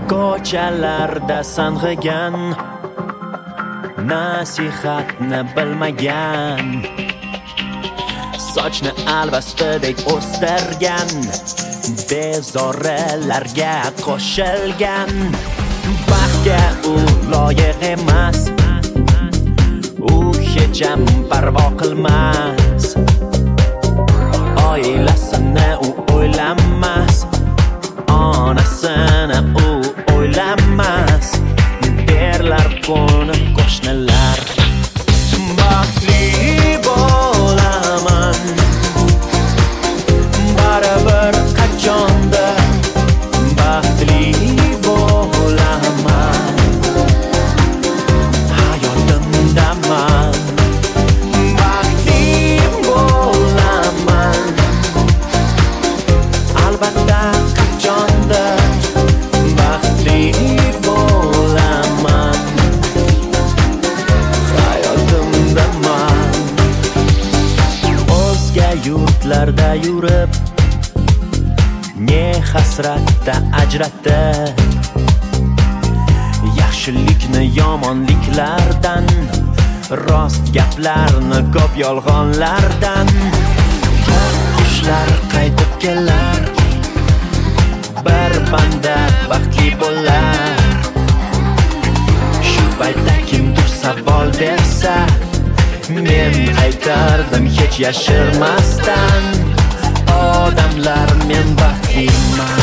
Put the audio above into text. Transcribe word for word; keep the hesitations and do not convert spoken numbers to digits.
ko'chalarda sang'igan, nasihatni bilmagan, sochni alvastidek o'stirgan, bezorilarga qo'shilgan. Baxtga u loyiq emas, u hecham parvo qilmas, oilasini u o'ylamas, onasini u o'ylamas. Derlar qo'ni qo'shnilar, baxtli bo'laman baribir qachondir, baxtli bo'laman hayotimdaman, baxtli bo'laman albatta qachondir, baxtli bo'laman hayotimdaman. O'zga yurtlarda yurib, ne hasratda ajratib, yaxshilikni yomonliklardan, rost gaplarni ko'p yolg'onlardan. Qushlar qaytib kelar, bir banda baxtli bo'lar. Shu paytda kimdir savol bersa, men aytardim hech yashirmasdan, odamlar men baxtliman.